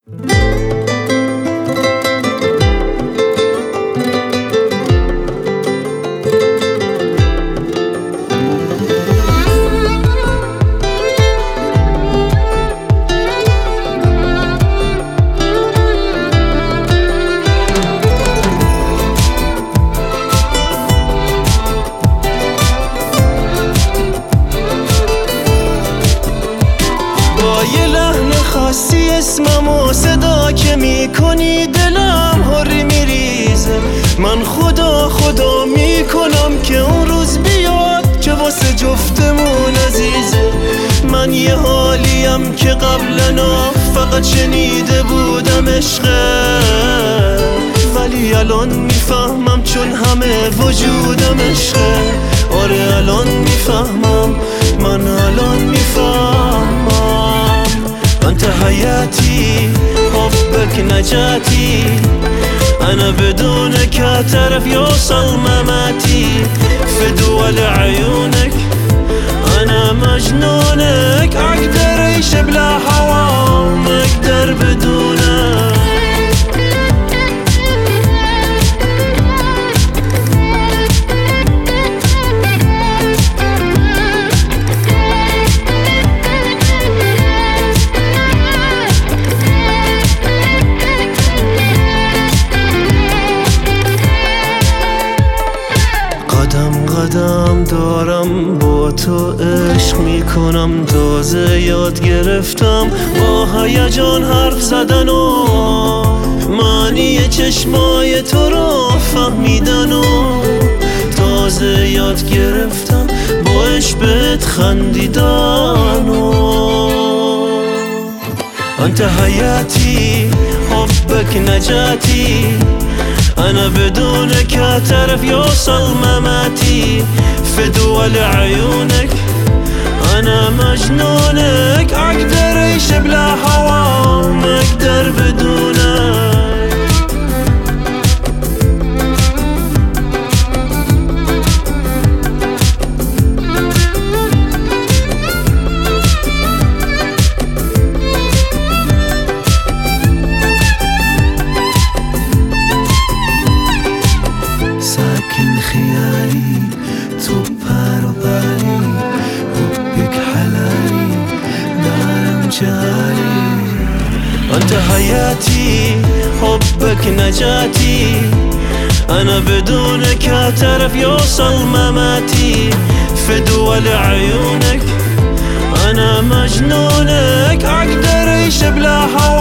با یه لحن خاصی اسممو صدا که میکنی دلم هری میریزه. من خدا خدا میکنم که اون روز بیاد که واسه جفتمون عزیزه. من یه حالیم که قبلنا فقط شنیده بودم عشقه، ولی الان میفهمم چون همه وجودم عشقه. آره الان میفهمم، من الان میفهمم. انت حياتي حبك نجاتي، انا بدونك هتعرف يوصل مماتي. في دول عيونك انا مجنونك، اقدر اعيش بلا هوا ما اقدر بدونك. قدم دارم با تو عشق میکنم، تازه یاد گرفتم با هیجان حرف زدن و معنی چشمای تو رو فهمیدن و تازه یاد گرفتم با عشق بهت خندیدن و انت حياتي حبك نجاتي، انا بدونك هتعرف يوصل مماتي. في دول عيونك انا مجنونك، اقدر اعيش بلا هوا ما اقدر بدونك. ساكن خيالي تو پر و بالی، حبك حلالي دارم جالي. انت حياتي حبك نجاتي، انا بدونك هتعرف يوصل مماتي. في دول عيونك انا مجنونك، اقدر اعيش بلا هوا